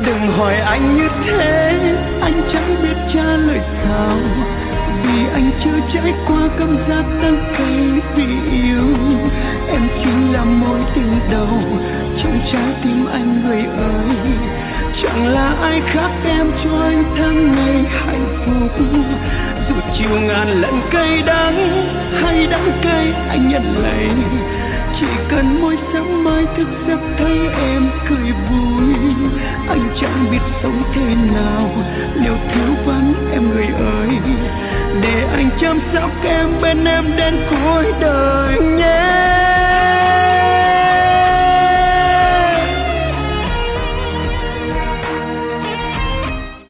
Đừng hỏi anh như thế, anh chẳng biết trả lời sao, vì anh chưa trải qua cảm giác đắng cay vì yêu. Em chính là mối tình đầu trong trái tim anh người ơi. Chẳng là ai khác em cho anh tháng ngày hạnh phúc. Dù chiều ngàn lần cay đắng hay đắng cay anh nhận lấy, chỉ cần mỗi sáng mai thức giấc thấy em cười vui. Anh chẳng biết sống thế nào nếu thiếu vắng em người ơi. Để anh chăm sóc em bên em đến cuối đời nhé.